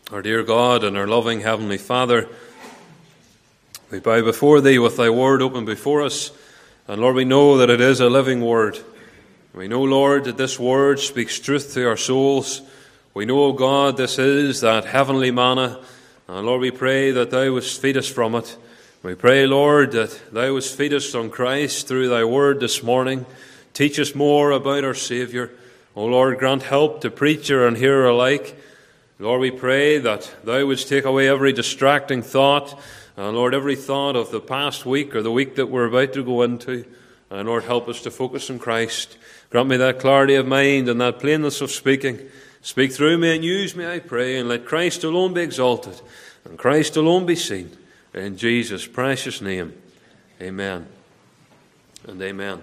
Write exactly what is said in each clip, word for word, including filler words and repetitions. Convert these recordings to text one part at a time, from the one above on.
Our dear God and our loving Heavenly Father, we bow before Thee with Thy Word open before us. And Lord, we know that it is a living Word. We know, Lord, that this Word speaks truth to our souls. We know, O God, this is that heavenly manna. And Lord, we pray that Thou wouldst feed us from it. We pray, Lord, that Thou wouldst feed us on Christ through Thy Word this morning. Teach us more about our Saviour. O Lord, grant help to preacher and hearer alike. Lord, we pray that Thou wouldst take away every distracting thought, and Lord, every thought of the past week or the week that we're about to go into. And Lord, help us to focus on Christ. Grant me that clarity of mind and that plainness of speaking. Speak through me and use me, I pray, and let Christ alone be exalted and Christ alone be seen. In Jesus' precious name, amen and amen.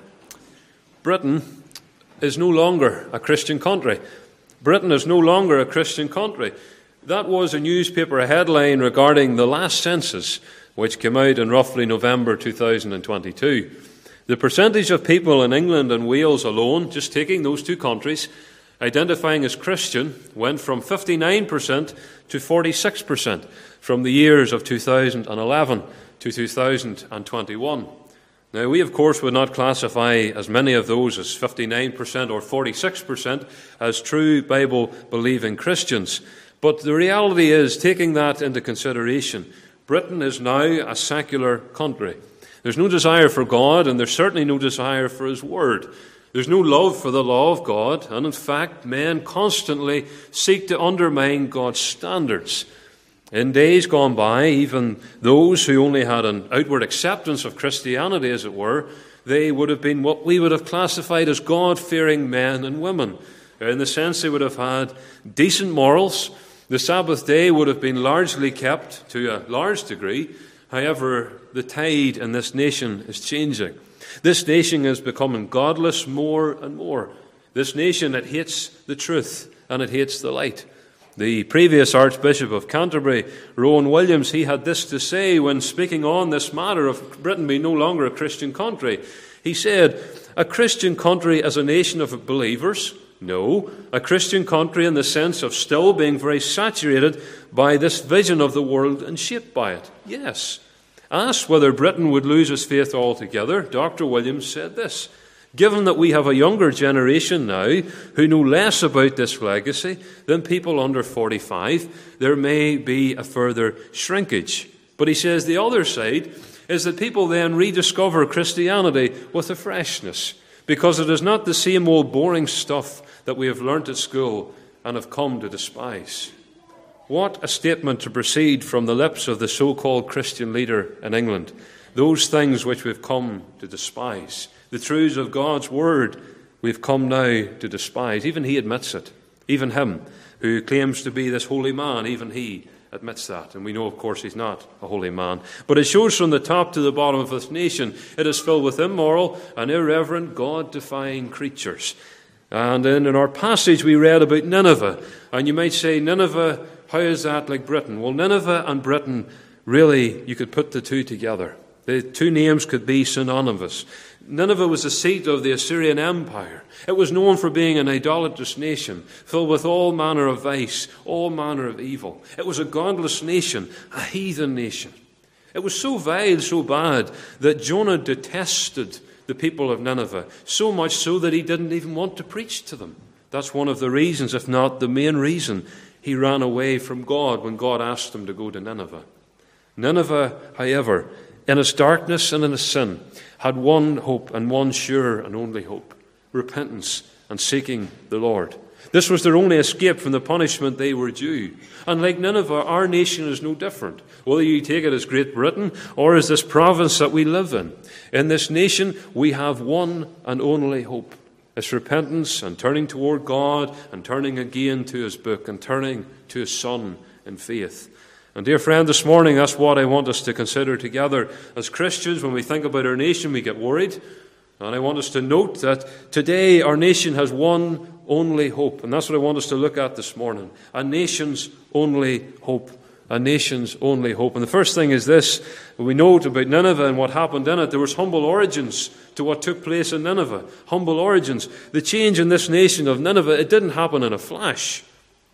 Britain is no longer a Christian country. Britain is no longer a Christian country. That was a newspaper headline regarding the last census, which came out in roughly November two thousand twenty-two. The percentage of people in England and Wales alone, just taking those two countries, identifying as Christian, went from fifty-nine percent to forty-six percent from the years of two thousand eleven to two thousand twenty-one. Now, we, of course, would not classify as many of those as fifty-nine percent or forty-six percent as true Bible-believing Christians. But the reality is, taking that into consideration, Britain is now a secular country. There's no desire for God, and there's certainly no desire for His Word. There's no love for the law of God, and in fact, men constantly seek to undermine God's standards. In days gone by, even those who only had an outward acceptance of Christianity, as it were, they would have been what we would have classified as God-fearing men and women, in the sense they would have had decent morals. The Sabbath day would have been largely kept to a large degree. However, the tide in this nation is changing. This nation is becoming godless more and more. This nation, it hates the truth and it hates the light. The previous Archbishop of Canterbury, Rowan Williams, he had this to say when speaking on this matter of Britain being no longer a Christian country. He said, "A Christian country as a nation of believers? No. A Christian country in the sense of still being very saturated by this vision of the world and shaped by it? Yes." Asked whether Britain would lose its faith altogether, Doctor Williams said this: "Given that we have a younger generation now who know less about this legacy than people under forty-five, there may be a further shrinkage." But he says the other side is that people then rediscover Christianity with a freshness, because it is not the same old boring stuff that we have learnt at school and have come to despise. What a statement to proceed from the lips of the so-called Christian leader in England. Those things which we've come to despise, the truths of God's Word, we've come now to despise. Even he admits it. Even him, who claims to be this holy man, even he admits that. And we know, of course, he's not a holy man. But it shows from the top to the bottom of this nation, it is filled with immoral and irreverent, God-defying creatures. And then in our passage we read about Nineveh. And you might say, Nineveh, how is that like Britain? Well, Nineveh and Britain, really, you could put the two together. The two names could be synonymous. Nineveh was the seat of the Assyrian Empire. It was known for being an idolatrous nation, filled with all manner of vice, all manner of evil. It was a godless nation, a heathen nation. It was so vile, so bad, that Jonah detested the people of Nineveh, so much so that he didn't even want to preach to them. That's one of the reasons, if not the main reason, he ran away from God when God asked him to go to Nineveh. Nineveh, however, in its darkness and in its sin, had one hope and one sure and only hope: repentance and seeking the Lord. This was their only escape from the punishment they were due. And like Nineveh, our nation is no different. Whether you take it as Great Britain or as this province that we live in, in this nation we have one and only hope. It's repentance and turning toward God and turning again to His book and turning to His Son in faith. And dear friend, this morning, that's what I want us to consider together. As Christians, when we think about our nation, we get worried. And I want us to note that today our nation has one only hope. And that's what I want us to look at this morning. A nation's only hope. A nation's only hope. And the first thing is this. We note about Nineveh and what happened in it. There was humble origins to what took place in Nineveh. Humble origins. The change in this nation of Nineveh, it didn't happen in a flash.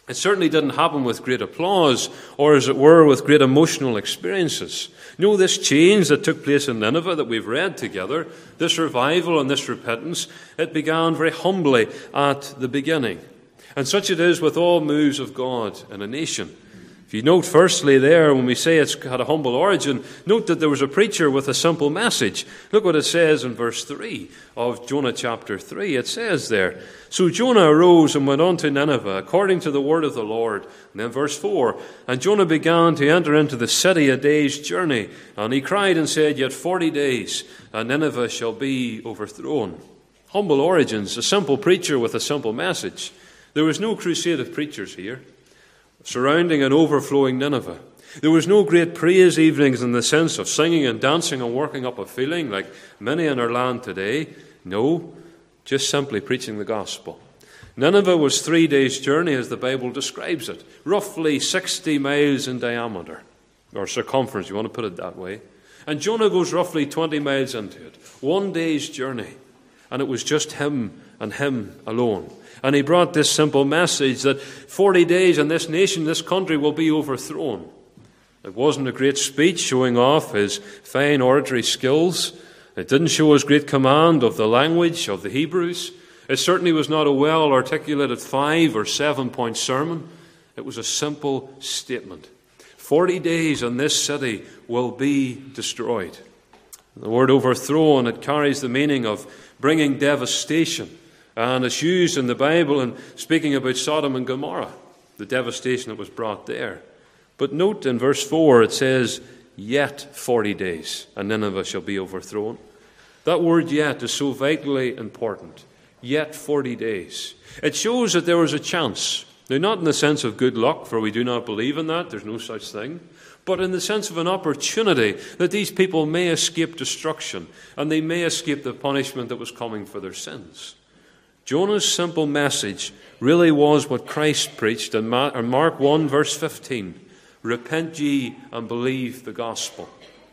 It certainly didn't happen with great applause, or as it were, with great emotional experiences. No, this change that took place in Nineveh that we've read together, this revival and this repentance, it began very humbly at the beginning. And such it is with all moves of God in a nation. If you note firstly there, when we say it's had a humble origin, note that there was a preacher with a simple message. Look what it says in verse three of Jonah chapter three. It says there, "So Jonah arose and went on to Nineveh, according to the word of the Lord." And then verse four, "And Jonah began to enter into the city a day's journey. And he cried and said, Yet forty days, and Nineveh shall be overthrown." Humble origins, a simple preacher with a simple message. There was no crusade of preachers here surrounding and overflowing Nineveh. There was no great praise evenings in the sense of singing and dancing and working up a feeling like many in our land today. No, just simply preaching the gospel. Nineveh was three days' journey as the Bible describes it, roughly sixty miles in diameter, or circumference, you want to put it that way. And Jonah goes roughly twenty miles into it, one day's journey. And it was just him and him alone. And he brought this simple message that forty days and this nation, this country will be overthrown. It wasn't a great speech showing off his fine oratory skills. It didn't show his great command of the language of the Hebrews. It certainly was not a well-articulated five or seven-point sermon. It was a simple statement. Forty days and this city will be destroyed. The word overthrown, it carries the meaning of bringing devastation. And it's used in the Bible in speaking about Sodom and Gomorrah, the devastation that was brought there. But note in verse four, it says, "Yet forty days, and Nineveh shall be overthrown." That word "yet" is so vitally important. Yet forty days. It shows that there was a chance. Now, not in the sense of good luck, for we do not believe in that. There's no such thing. But in the sense of an opportunity that these people may escape destruction, and they may escape the punishment that was coming for their sins. Jonah's simple message really was what Christ preached in Mark one, verse fifteen. "Repent ye and believe the gospel."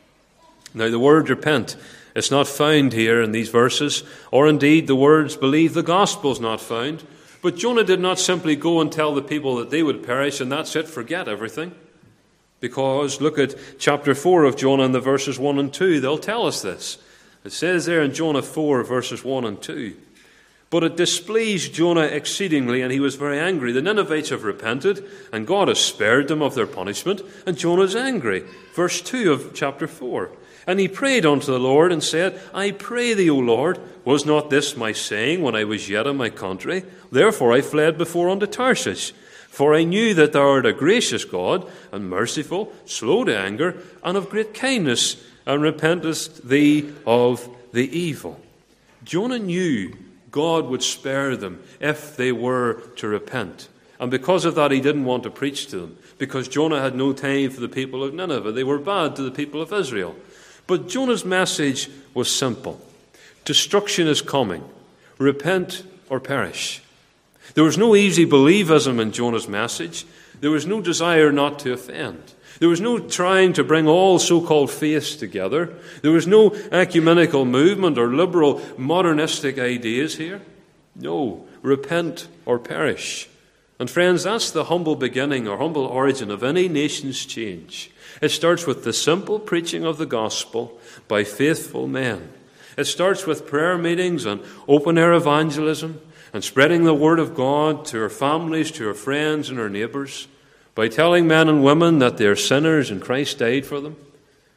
Now, the word repent is not found here in these verses, or indeed the words believe the gospel is not found. But Jonah did not simply go and tell the people that they would perish and that's it, forget everything. Because look at chapter four of Jonah and the verses one and two. They'll tell us this. It says there in Jonah four, verses one and two. "But it displeased Jonah exceedingly, and he was very angry. The Ninevites have repented, and God has spared them of their punishment, and Jonah is angry." Verse two of chapter four. "And he prayed unto the Lord, and said, I pray thee, O Lord, was not this my saying when I was yet in my country? Therefore I fled before unto Tarshish. For I knew that thou art a gracious God, and merciful, slow to anger, and of great kindness, and repentest thee of the evil." Jonah knew God would spare them if they were to repent. And because of that, he didn't want to preach to them, because Jonah had no time for the people of Nineveh. They were bad to the people of Israel. But Jonah's message was simple. Destruction is coming. Repent or perish. There was no easy believism in Jonah's message. There was no desire not to offend. There was no trying to bring all so-called faiths together. There was no ecumenical movement or liberal modernistic ideas here. No, repent or perish. And friends, that's the humble beginning or humble origin of any nation's change. It starts with the simple preaching of the gospel by faithful men. It starts with prayer meetings and open-air evangelism and spreading the word of God to our families, to our friends and our neighbours, by telling men and women that they are sinners and Christ died for them.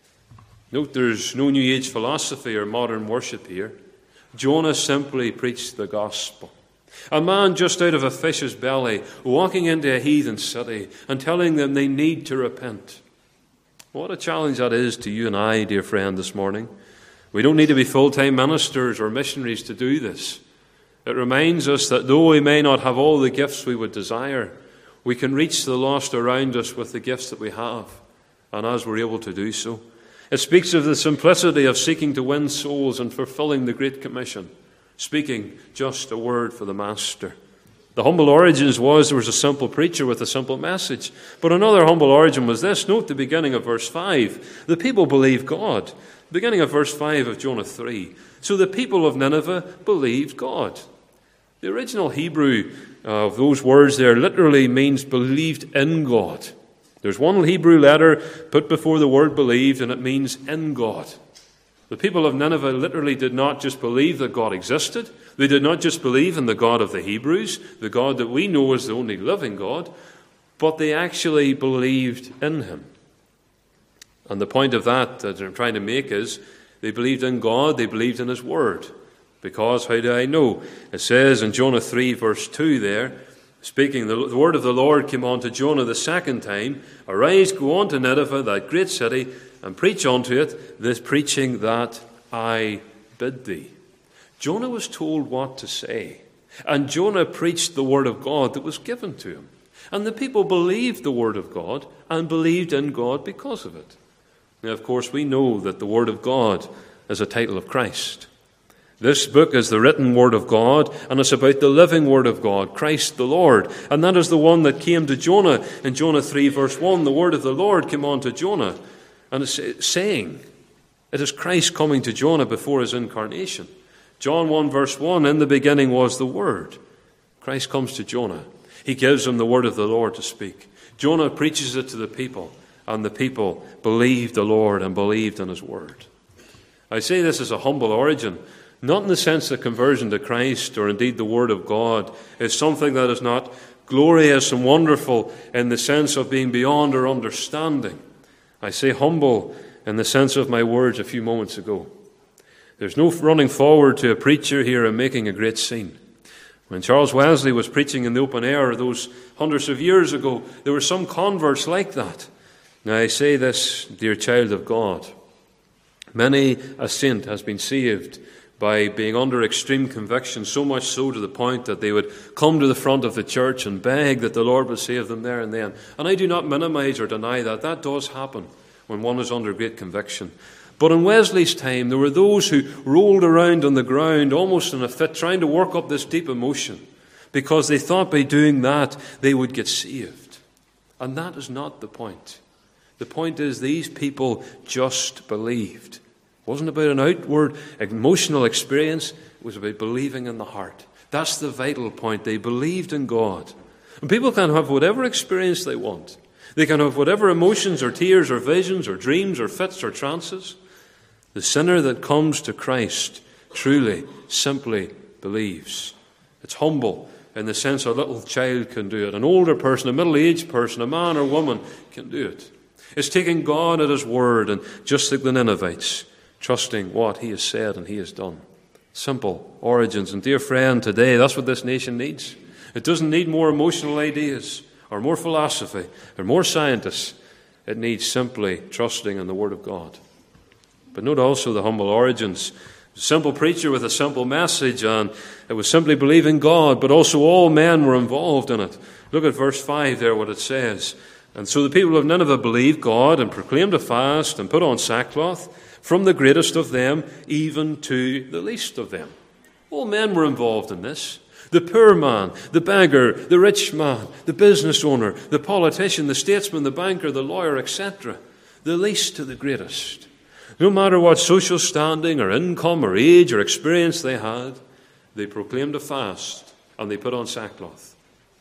Note there's no New Age philosophy or modern worship here. Jonah simply preached the gospel. A man just out of a fish's belly, walking into a heathen city and telling them they need to repent. What a challenge that is to you and I, dear friend, this morning. We don't need to be full-time ministers or missionaries to do this. It reminds us that though we may not have all the gifts we would desire, we can reach the lost around us with the gifts that we have, and as we're able to do so. It speaks of the simplicity of seeking to win souls and fulfilling the Great Commission, speaking just a word for the Master. The humble origins was there was a simple preacher with a simple message. But another humble origin was this. Note the beginning of verse five. The people believed God. Beginning of verse five of Jonah three. So the people of Nineveh believed God. The original Hebrew of those words there literally means believed in God. There's one Hebrew letter put before the word believed, and it means in God. The people of Nineveh literally did not just believe that God existed. They did not just believe in the God of the Hebrews, the God that we know as the only living God, but they actually believed in him. And the point of that that I'm trying to make is they believed in God, they believed in his word. Because, how do I know? It says in Jonah three, verse two there, speaking, the word of the Lord came on to Jonah the second time, "Arise, go on to Nineveh, that great city, and preach unto it this preaching that I bid thee." Jonah was told what to say, and Jonah preached the word of God that was given to him. And the people believed the word of God and believed in God because of it. Now, of course, we know that the word of God is a title of Christ. This book is the written word of God, and it's about the living word of God, Christ the Lord. And that is the one that came to Jonah in Jonah three, verse one. The word of the Lord came on to Jonah, and it's saying, it is Christ coming to Jonah before his incarnation. John one, verse one, in the beginning was the Word. Christ comes to Jonah. He gives him the word of the Lord to speak. Jonah preaches it to the people, and the people believed the Lord and believed in his word. I say this as a humble origin, not in the sense that conversion to Christ, or indeed the word of God, is something that is not glorious and wonderful in the sense of being beyond our understanding. I say humble in the sense of my words a few moments ago. There's no running forward to a preacher here and making a great scene. When Charles Wesley was preaching in the open air those hundreds of years ago, there were some converts like that. Now I say this, dear child of God, many a saint has been saved by being under extreme conviction, so much so to the point that they would come to the front of the church and beg that the Lord would save them there and then. And I do not minimize or deny that. That does happen when one is under great conviction. But in Wesley's time, there were those who rolled around on the ground almost in a fit, trying to work up this deep emotion, because they thought by doing that they would get saved. And that is not the point. The point is these people just believed. It wasn't about an outward emotional experience. It was about believing in the heart. That's the vital point. They believed in God. And people can have whatever experience they want. They can have whatever emotions or tears or visions or dreams or fits or trances. The sinner that comes to Christ truly, simply believes. It's humble in the sense a little child can do it. An older person, a middle-aged person, a man or woman can do it. It's taking God at his word, and just like the Ninevites, trusting what he has said and he has done. Simple origins. And dear friend, today that's what this nation needs. It doesn't need more emotional ideas or more philosophy or more scientists. It needs simply trusting in the word of God. But note also the humble origins. A simple preacher with a simple message, and it was simply believing God, but also all men were involved in it. Look at verse five there, what it says. And so the people of Nineveh believed God and proclaimed a fast and put on sackcloth, from the greatest of them even to the least of them. All men were involved in this. The poor man, the beggar, the rich man, the business owner, the politician, the statesman, the banker, the lawyer, et cetera. The least to the greatest. No matter what social standing or income or age or experience they had, they proclaimed a fast and they put on sackcloth.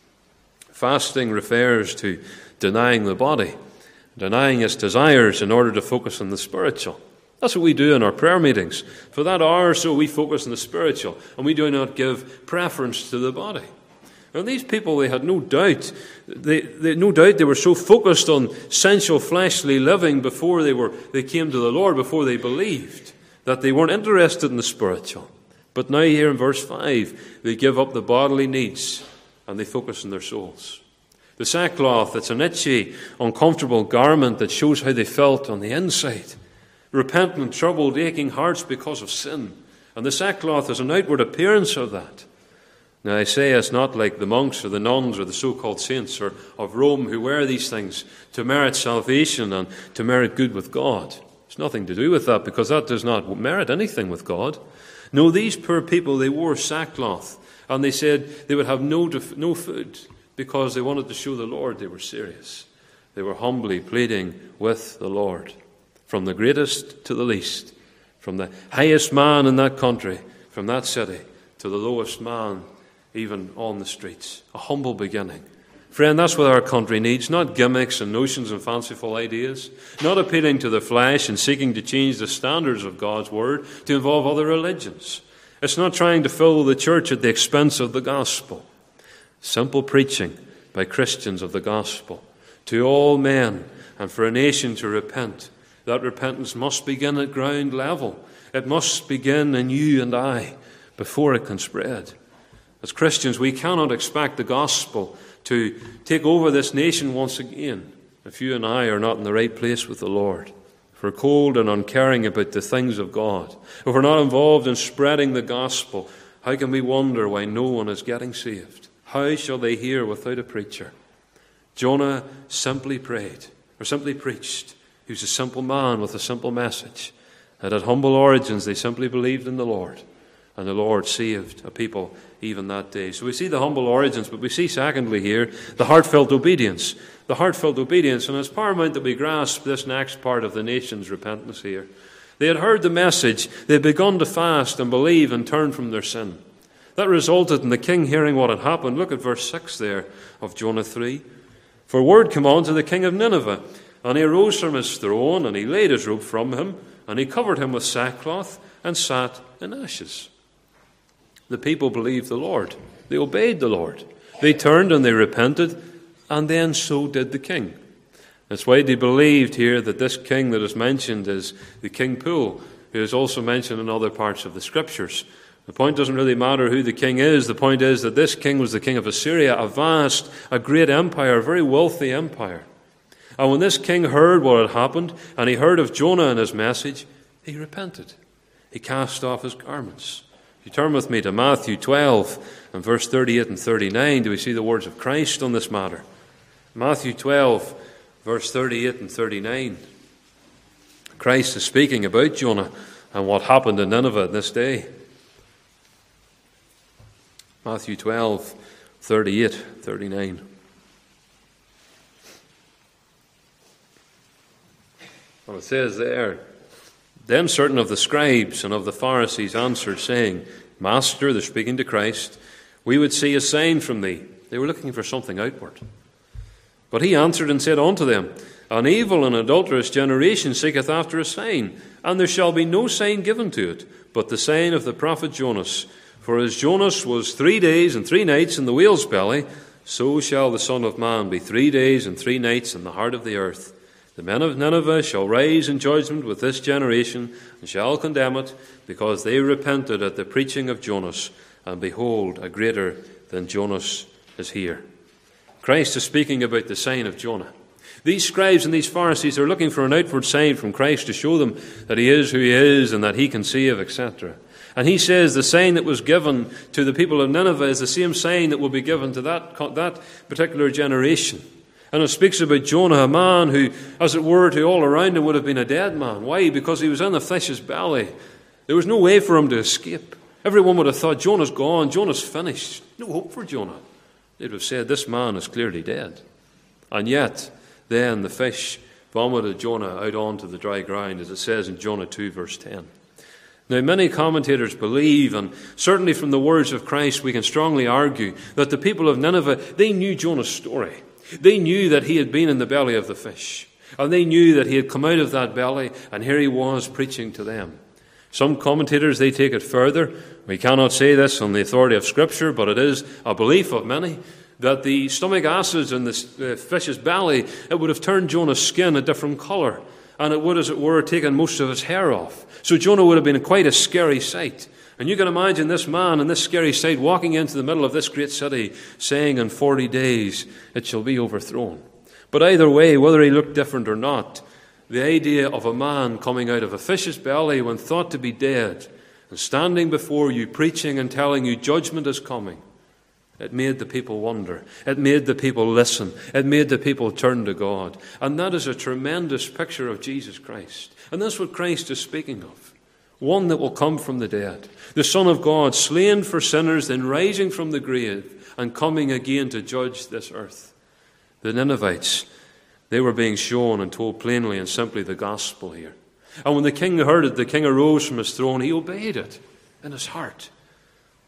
Fasting refers to denying the body, denying its desires in order to focus on the spiritual. That's what we do in our prayer meetings. For that hour or so, we focus on the spiritual, and we do not give preference to the body. And these people, they had no doubt, they, they no doubt they were so focused on sensual, fleshly living before they were they came to the Lord, before they believed, that they weren't interested in the spiritual. But now here in verse five, they give up the bodily needs, and they focus on their souls. The sackcloth, it's an itchy, uncomfortable garment that shows how they felt on the inside. Repentant, troubled, aching hearts because of sin. And the sackcloth is an outward appearance of that. Now I say it's not like the monks or the nuns or the so-called saints or of Rome who wear these things to merit salvation and to merit good with God. It's nothing to do with that, because that does not merit anything with God. No, these poor people, they wore sackcloth, and they said they would have no, no food because they wanted to show the Lord they were serious. They were humbly pleading with the Lord. From the greatest to the least, from the highest man in that country, from that city, to the lowest man, even on the streets. A humble beginning. Friend, that's what our country needs, not gimmicks and notions and fanciful ideas, not appealing to the flesh and seeking to change the standards of God's word to involve other religions. It's not trying to fill the church at the expense of the gospel. Simple preaching by Christians of the gospel to all men and for a nation to repent. That repentance must begin at ground level. It must begin in you and I before it can spread. As Christians, we cannot expect the gospel to take over this nation once again if you and I are not in the right place with the Lord. If we're cold and uncaring about the things of God, if we're not involved in spreading the gospel, how can we wonder why no one is getting saved? How shall they hear without a preacher? Jonah simply prayed, or simply preached. He was a simple man with a simple message. And at humble origins, they simply believed in the Lord. And the Lord saved a people even that day. So we see the humble origins, but we see secondly here the heartfelt obedience. The heartfelt obedience. And it's paramount that we grasp this next part of the nation's repentance here. They had heard the message. They had begun to fast and believe and turn from their sin. That resulted in the king hearing what had happened. Look at verse six there of Jonah three. For word came on to the king of Nineveh, and he arose from his throne, and he laid his robe from him, and he covered him with sackcloth, and sat in ashes. The people believed the Lord. They obeyed the Lord. They turned and they repented, and then so did the king. It's widely believed here that this king that is mentioned is the King Pul, who is also mentioned in other parts of the Scriptures. The point doesn't really matter who the king is. The point is that this king was the king of Assyria, a vast, a great empire, a very wealthy empire. And when this king heard what had happened, and he heard of Jonah and his message, he repented. He cast off his garments. If you turn with me to Matthew twelve and verse thirty-eight and thirty-nine, do we see the words of Christ on this matter? Matthew twelve, verse thirty-eight and thirty-nine. Christ is speaking about Jonah and what happened in Nineveh this day. Matthew twelve, thirty-eight, thirty-nine. Well, it says there, then certain of the scribes and of the Pharisees answered, saying, Master, they're speaking to Christ, we would see a sign from thee. They were looking for something outward. But he answered and said unto them, An evil and adulterous generation seeketh after a sign, and there shall be no sign given to it, but the sign of the prophet Jonas. For as Jonas was three days and three nights in the whale's belly, so shall the Son of Man be three days and three nights in the heart of the earth. The men of Nineveh shall rise in judgment with this generation, and shall condemn it, because they repented at the preaching of Jonas, and behold, a greater than Jonas is here. Christ is speaking about the sign of Jonah. These scribes and these Pharisees are looking for an outward sign from Christ to show them that he is who he is, and that he can save, et cetera. And he says the sign that was given to the people of Nineveh is the same sign that will be given to that, that particular generation. And it speaks about Jonah, a man who, as it were, to all around him would have been a dead man. Why? Because he was in the fish's belly. There was no way for him to escape. Everyone would have thought, Jonah's gone, Jonah's finished. No hope for Jonah. They'd have said, this man is clearly dead. And yet, then the fish vomited Jonah out onto the dry ground, as it says in Jonah two, verse ten. Now, many commentators believe, and certainly from the words of Christ we can strongly argue, that the people of Nineveh, they knew Jonah's story. They knew that he had been in the belly of the fish. And they knew that he had come out of that belly, and here he was preaching to them. Some commentators, they take it further. We cannot say this on the authority of Scripture, but it is a belief of many, that the stomach acids in the fish's belly, it would have turned Jonah's skin a different colour. And it would, as it were, taken most of his hair off. So Jonah would have been quite a scary sight. And you can imagine this man in this scary sight walking into the middle of this great city, saying, in forty days it shall be overthrown. But either way, whether he looked different or not, the idea of a man coming out of a fish's belly when thought to be dead, and standing before you, preaching and telling you judgment is coming, it made the people wonder. It made the people listen. It made the people turn to God. And that is a tremendous picture of Jesus Christ. And that's what Christ is speaking of. One that will come from the dead. The Son of God, slain for sinners, then rising from the grave and coming again to judge this earth. The Ninevites, they were being shown and told plainly and simply the gospel here. And when the king heard it, the king arose from his throne. He obeyed it in his heart.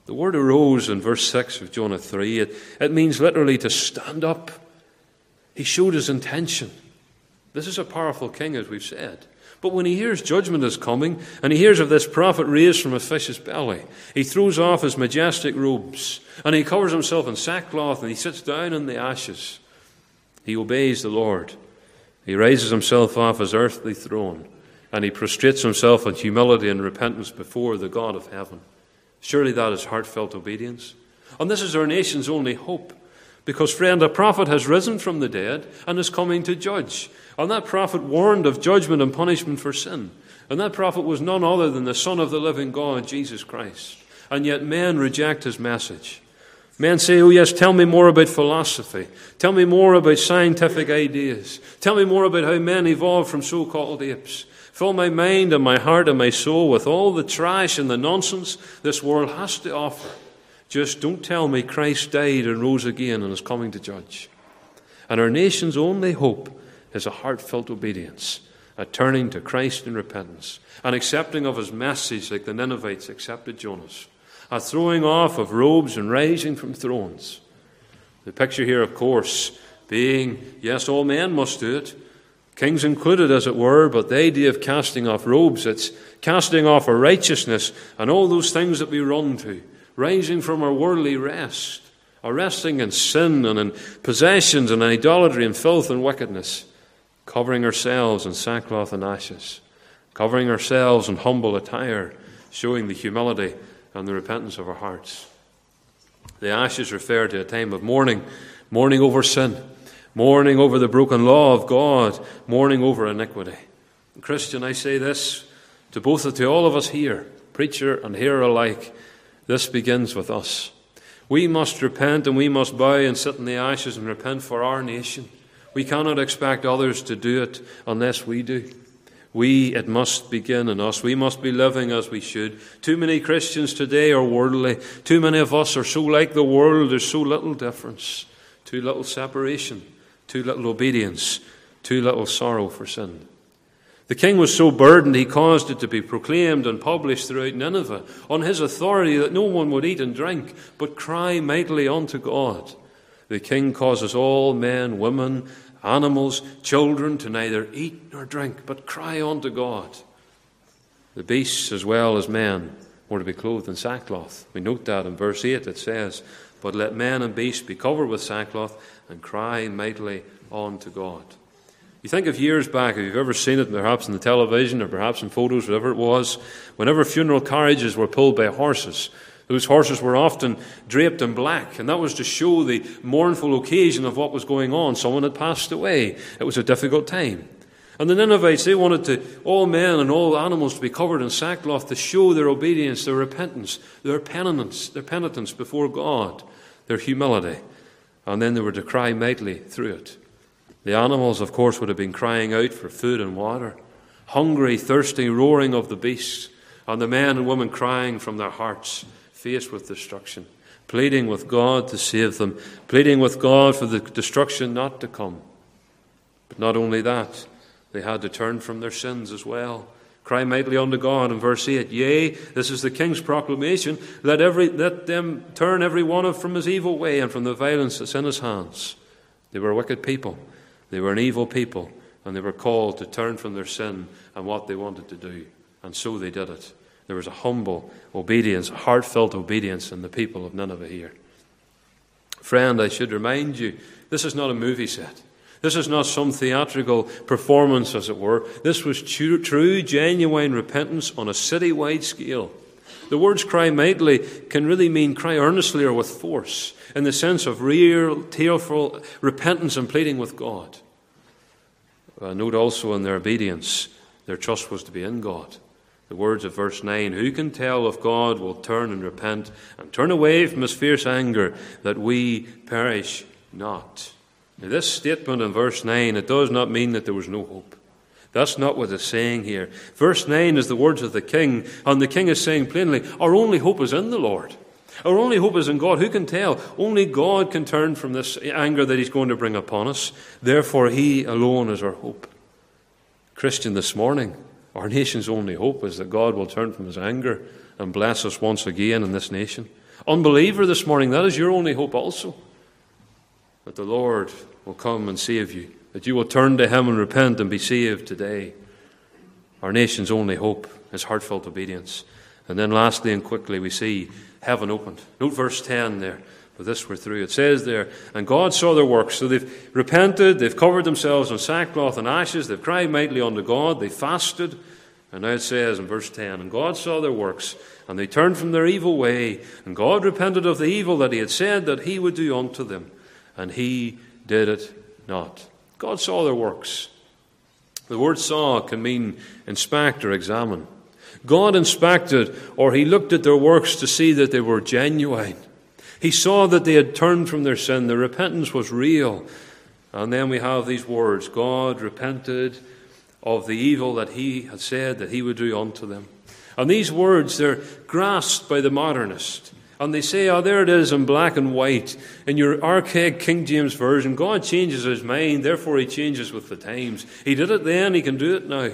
The word arose in verse six of Jonah three. It, it means literally to stand up. He showed his intention. This is a powerful king, as we've said. But when he hears judgment is coming, and he hears of this prophet raised from a fish's belly, he throws off his majestic robes, and he covers himself in sackcloth, and he sits down in the ashes. He obeys the Lord. He raises himself off his earthly throne, and he prostrates himself in humility and repentance before the God of heaven. Surely that is heartfelt obedience. And this is our nation's only hope. Because, friend, a prophet has risen from the dead and is coming to judge. And that prophet warned of judgment and punishment for sin. And that prophet was none other than the Son of the living God, Jesus Christ. And yet men reject his message. Men say, oh yes, tell me more about philosophy. Tell me more about scientific ideas. Tell me more about how men evolved from so-called apes. Fill my mind and my heart and my soul with all the trash and the nonsense this world has to offer. Just don't tell me Christ died and rose again and is coming to judge. And our nation's only hope is a heartfelt obedience, a turning to Christ in repentance, an accepting of his message like the Ninevites accepted Jonah's, a throwing off of robes and rising from thrones. The picture here, of course, being, yes, all men must do it, kings included, as it were, but the idea of casting off robes, it's casting off our righteousness and all those things that we run to, rising from our worldly rest, our resting in sin and in possessions and in idolatry and filth and wickedness, covering ourselves in sackcloth and ashes, covering ourselves in humble attire, showing the humility and the repentance of our hearts. The ashes refer to a time of mourning, mourning over sin, mourning over the broken law of God, mourning over iniquity. And Christian, I say this to both to all of us here, preacher and hearer alike. This begins with us. We must repent and we must bow and sit in the ashes and repent for our nation. We cannot expect others to do it unless we do. We, it must begin in us. We must be living as we should. Too many Christians today are worldly. Too many of us are so like the world. There's so little difference. Too little separation. Too little obedience. Too little sorrow for sin. The king was so burdened he caused it to be proclaimed and published throughout Nineveh on his authority that no one would eat and drink, but cry mightily unto God. The king causes all men, women, animals, children to neither eat nor drink, but cry unto God. The beasts as well as men were to be clothed in sackcloth. We note that in verse eight it says, but let men and beasts be covered with sackcloth and cry mightily unto God. You think of years back, if you've ever seen it, perhaps in the television or perhaps in photos, whatever it was, whenever funeral carriages were pulled by horses, those horses were often draped in black, and that was to show the mournful occasion of what was going on. Someone had passed away. It was a difficult time. And the Ninevites, they wanted to, all men and all animals to be covered in sackcloth to show their obedience, their repentance, their penitence, their penitence before God, their humility. And then they were to cry mightily through it. The animals, of course, would have been crying out for food and water, hungry, thirsty, roaring of the beasts, and the men and women crying from their hearts, faced with destruction, pleading with God to save them, pleading with God for the destruction not to come. But not only that, they had to turn from their sins as well. Cry mightily unto God in verse eight. Yea, this is the king's proclamation, let every let them turn every one of from his evil way and from the violence that's in his hands. They were wicked people. They were an evil people, and they were called to turn from their sin and what they wanted to do. And so they did it. There was a humble obedience, a heartfelt obedience in the people of Nineveh here. Friend, I should remind you, this is not a movie set. This is not some theatrical performance, as it were. This was true, true genuine repentance on a city-wide scale. The words cry mightily can really mean cry earnestly or with force, in the sense of real, tearful repentance and pleading with God. Uh, note also in their obedience, their trust was to be in God. The words of verse nine, who can tell if God will turn and repent and turn away from his fierce anger that we perish not? Now, this statement in verse nine, it does not mean that there was no hope. That's not what it's saying here. Verse nine is the words of the king, and the king is saying plainly, our only hope is in the Lord. Our only hope is in God. Who can tell? Only God can turn from this anger that he's going to bring upon us. Therefore, he alone is our hope. Christian, this morning, our nation's only hope is that God will turn from his anger and bless us once again in this nation. Unbeliever this morning, that is your only hope also. That the Lord will come and save you. That you will turn to him and repent and be saved today. Our nation's only hope is heartfelt obedience. And then lastly and quickly we see heaven opened. Note verse ten there. With this we're through. It says there, and God saw their works. So they've repented, they've covered themselves in sackcloth and ashes, they've cried mightily unto God, they fasted. And now it says in verse ten, and God saw their works, and they turned from their evil way, and God repented of the evil that he had said that he would do unto them, and he did it not. God saw their works. The word saw can mean inspect or examine. God inspected, or he looked at their works to see that they were genuine. He saw that they had turned from their sin. Their repentance was real. And then we have these words, God repented of the evil that he had said that he would do unto them. And these words, they're grasped by the modernist. And they say, oh, there it is in black and white. In your archaic King James Version, God changes his mind, therefore he changes with the times. He did it then, he can do it now.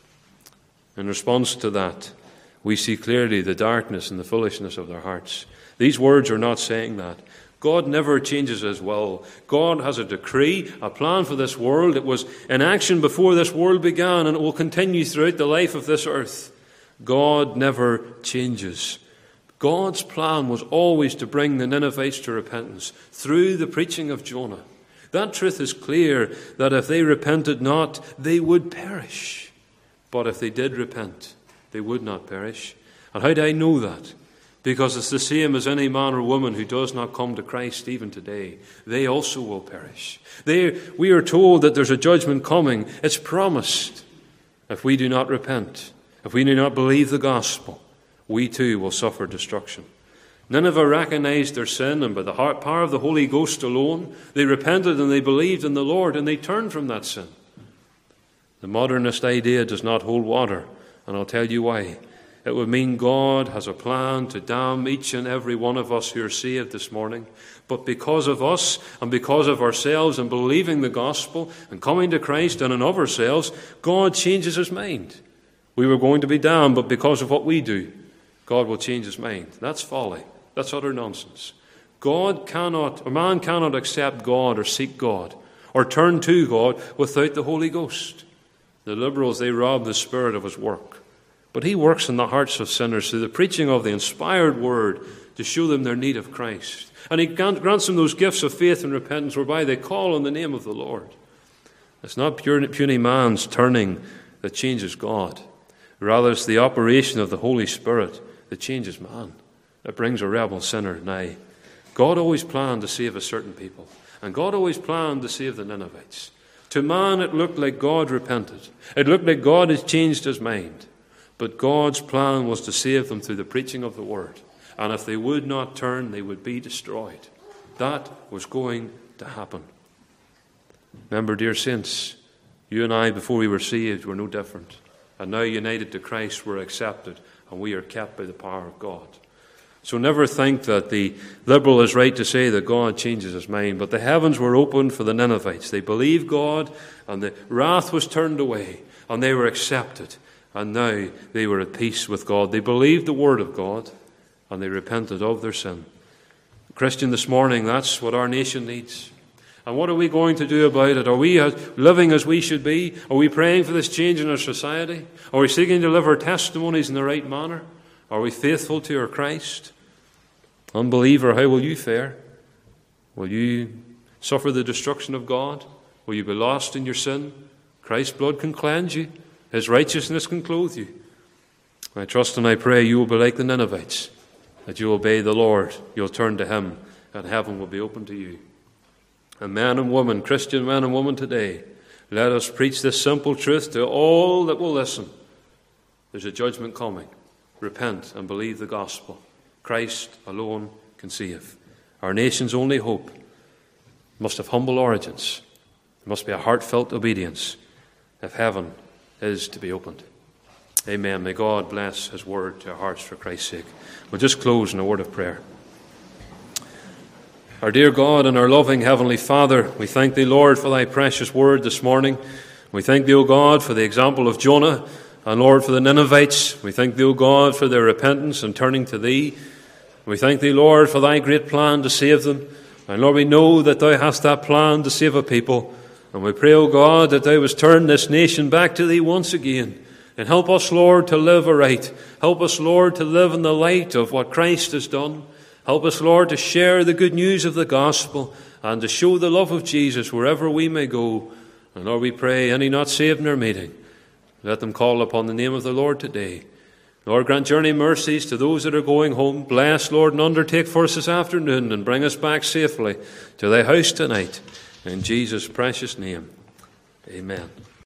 In response to that, we see clearly the darkness and the foolishness of their hearts. These words are not saying that. God never changes his will. God has a decree, a plan for this world. It was in action before this world began, and it will continue throughout the life of this earth. God never changes. God's plan was always to bring the Ninevites to repentance through the preaching of Jonah. That truth is clear, that if they repented not, they would perish. But if they did repent, they would not perish. And how do I know that? Because it's the same as any man or woman who does not come to Christ even today. They also will perish. They, we are told that there's a judgment coming. It's promised. If we do not repent, if we do not believe the gospel, we too will suffer destruction. Nineveh recognized their sin, and by the power of the Holy Ghost alone, they repented and they believed in the Lord, and they turned from that sin. The modernist idea does not hold water, and I'll tell you why. It would mean God has a plan to damn each and every one of us who are saved this morning. But because of us and because of ourselves and believing the gospel and coming to Christ and in of ourselves, God changes his mind. We were going to be damned, but because of what we do, God will change his mind. That's folly. That's utter nonsense. God cannot, or man cannot accept God or seek God or turn to God without the Holy Ghost. The liberals, they rob the Spirit of his work. But he works in the hearts of sinners through the preaching of the inspired word to show them their need of Christ. And he grants them those gifts of faith and repentance whereby they call on the name of the Lord. It's not puny man's turning that changes God. Rather, it's the operation of the Holy Spirit that changes man, that brings a rebel sinner nigh. God always planned to save a certain people, and God always planned to save the Ninevites. To man, it looked like God repented. It looked like God had changed his mind. But God's plan was to save them through the preaching of the word. And if they would not turn, they would be destroyed. That was going to happen. Remember, dear saints, you and I, before we were saved, were no different. And now, united to Christ, we're accepted, and we are kept by the power of God. So never think that the liberal is right to say that God changes his mind. But the heavens were opened for the Ninevites. They believed God, and the wrath was turned away, and they were accepted. And now they were at peace with God. They believed the word of God, and they repented of their sin. Christian, this morning, that's what our nation needs. And what are we going to do about it? Are we living as we should be? Are we praying for this change in our society? Are we seeking to live our testimonies in the right manner? Are we faithful to our Christ? Unbeliever, how will you fare? Will you suffer the destruction of God? Will you be lost in your sin? Christ's blood can cleanse you. His righteousness can clothe you. I trust and I pray you will be like the Ninevites, that you obey the Lord, you'll turn to him, and heaven will be open to you. And men and women, Christian men and women today, let us preach this simple truth to all that will listen. There's a judgment coming. Repent and believe the gospel. Christ alone can save. Our nation's only hope must have humble origins. There must be a heartfelt obedience if heaven is to be opened. Amen. May God bless his word to our hearts for Christ's sake. We'll just close in a word of prayer. Our dear God and our loving Heavenly Father, we thank thee, Lord, for thy precious word this morning. We thank thee, O God, for the example of Jonah, and Lord, for the Ninevites. We thank thee, O God, for their repentance and turning to thee. We thank thee, Lord, for thy great plan to save them. And Lord, we know that thou hast that plan to save a people. And we pray, O God, that thou wouldst turn this nation back to thee once again. And help us, Lord, to live aright. Help us, Lord, to live in the light of what Christ has done. Help us, Lord, to share the good news of the gospel and to show the love of Jesus wherever we may go. And Lord, we pray, any not saved in our meeting, let them call upon the name of the Lord today. Lord, grant journey mercies to those that are going home. Bless, Lord, and undertake for us this afternoon and bring us back safely to thy house tonight. In Jesus' precious name, amen.